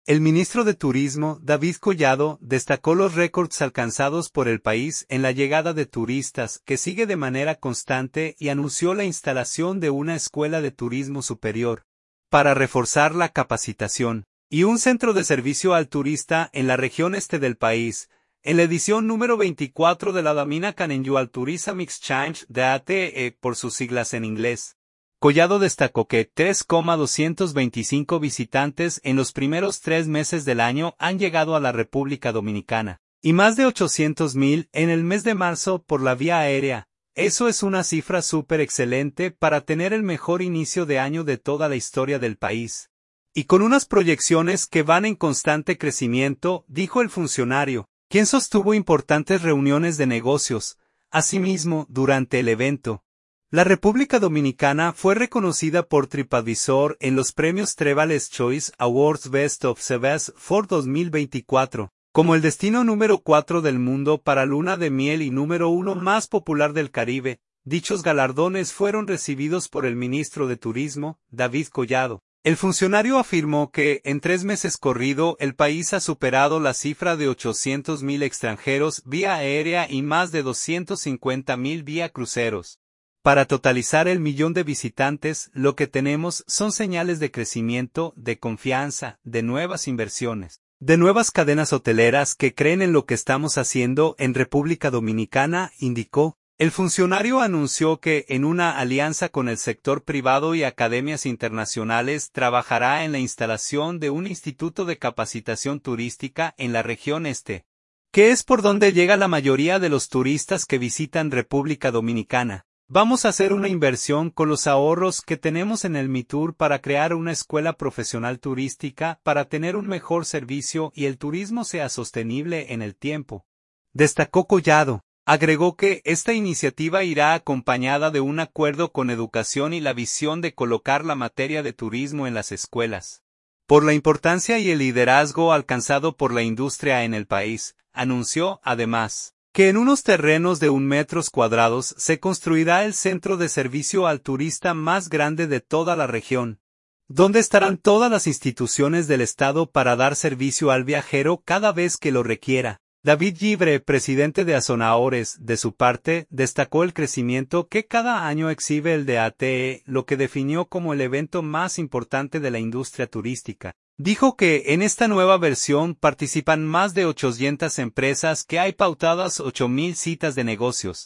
El ministro de Turismo, David Collado, destacó los récords alcanzados por el país en la llegada de turistas, que sigue de manera constante, y anunció la instalación de una escuela de turismo superior, para reforzar la capacitación, y un centro de servicio al turista en la región este del país. En la edición número 24 de la Dominican Annual Tourism Exchange de ATE, por sus siglas en inglés, Collado destacó que 3,225 visitantes en los primeros 3 meses del año han llegado a la República Dominicana, y más de 800,000 en el mes de marzo por la vía aérea. Eso es una cifra súper excelente para tener el mejor inicio de año de toda la historia del país. Y con unas proyecciones que van en constante crecimiento, dijo el funcionario, quien sostuvo importantes reuniones de negocios. Asimismo, durante el evento, la República Dominicana fue reconocida por TripAdvisor en los premios Travelers' Choice Awards Best of Service for 2024, como el destino número 4 del mundo para luna de miel y número 1 más popular del Caribe. Dichos galardones fueron recibidos por el ministro de Turismo, David Collado. El funcionario afirmó que, en 3 meses corrido, el país ha superado la cifra de 800,000 extranjeros vía aérea y más de 250,000 vía cruceros. Para totalizar el 1,000,000 de visitantes, lo que tenemos son señales de crecimiento, de confianza, de nuevas inversiones, de nuevas cadenas hoteleras que creen en lo que estamos haciendo en República Dominicana, indicó. El funcionario anunció que, en una alianza con el sector privado y academias internacionales, trabajará en la instalación de un instituto de capacitación turística en la región este, que es por donde llega la mayoría de los turistas que visitan República Dominicana. Vamos a hacer una inversión con los ahorros que tenemos en el MITUR para crear una escuela profesional turística para tener un mejor servicio y el turismo sea sostenible en el tiempo, destacó Collado. Agregó que esta iniciativa irá acompañada de un acuerdo con Educación y la visión de colocar la materia de turismo en las escuelas. Por la importancia y el liderazgo alcanzado por la industria en el país, anunció, además, que en unos terrenos de 1 metros cuadrados se construirá el centro de servicio al turista más grande de toda la región, donde estarán todas las instituciones del Estado para dar servicio al viajero cada vez que lo requiera. David Gibre, presidente de Azonaores, de su parte, destacó el crecimiento que cada año exhibe el de ATE, lo que definió como el evento más importante de la industria turística. Dijo que en esta nueva versión participan más de 800 empresas, que hay pautadas 8,000 citas de negocios.